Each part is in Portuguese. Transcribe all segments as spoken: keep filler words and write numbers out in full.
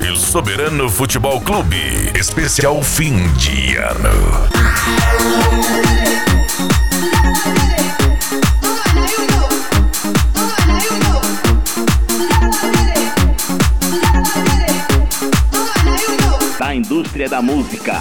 El Soberano Futebol Clube, especial fim de ano. Da indústria da música.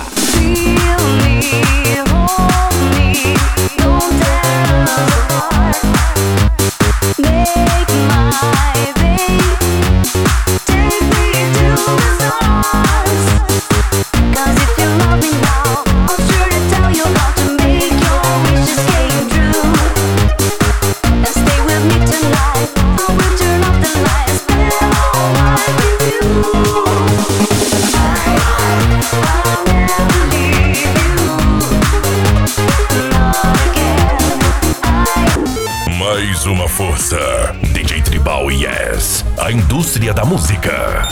Mais uma força. D J Tribal Yes, a indústria da música.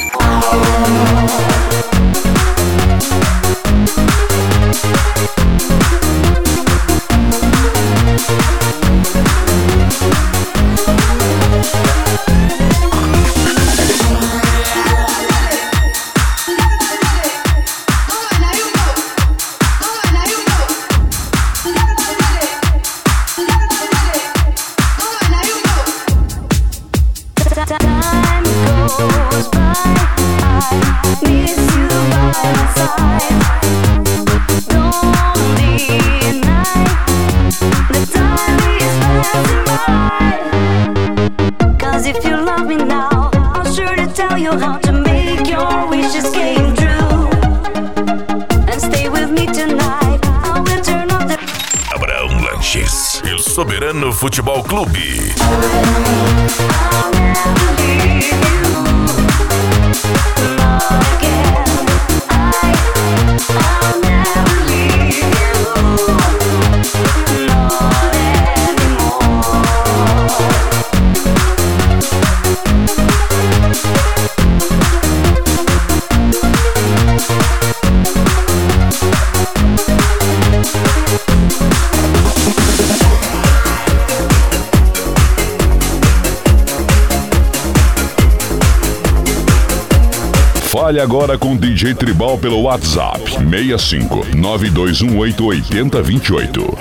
Time goes by, I miss you by my side. Lonely night, the time is passing by. 'Cause if you love me now, I'm sure to tell you how to make your wishes came true. And stay with me tonight, I will turn off the... Abraão Lanches, El Soberano Futebol Clube. Fale agora com D J Tribal pelo WhatsApp seis cinco nove dois um oito oito zero dois oito.